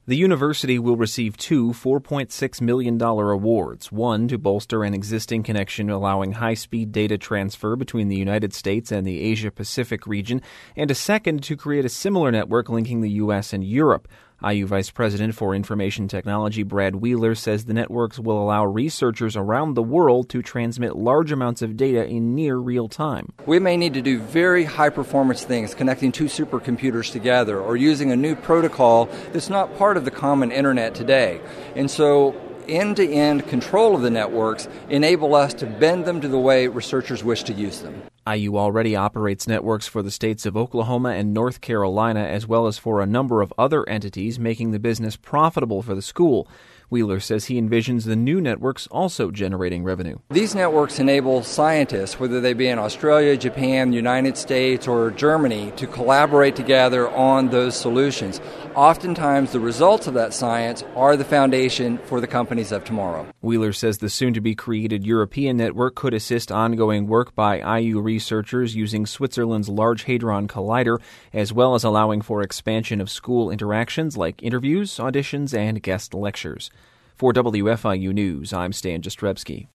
The university will receive two $4.6 million awards, one to bolster an existing connection allowing high-speed data transfer between the United States and the Asia-Pacific region, and a second to create a similar network linking the U.S. and Europe. IU Vice President for Information Technology Brad Wheeler says the networks will allow researchers around the world to transmit large amounts of data in near real time. We may need to do very high-performance things, connecting two supercomputers together or using a new protocol that's not part of the common internet today. And so end-to-end control of the networks enable us to bend them to the way researchers wish to use them. IU already operates networks for the states of Oklahoma and North Carolina, as well as for a number of other entities, making the business profitable for the school. Wheeler says he envisions the new networks also generating revenue. These networks enable scientists, whether they be in Australia, Japan, United States, or Germany, to collaborate together on those solutions. Oftentimes, the results of that science are the foundation for the companies of tomorrow. Wheeler says the soon-to-be-created European network could assist ongoing work by IU researchers using Switzerland's Large Hadron Collider, as well as allowing for expansion of school interactions like interviews, auditions, and guest lectures. For WFIU News, I'm Stan Jastrzebski.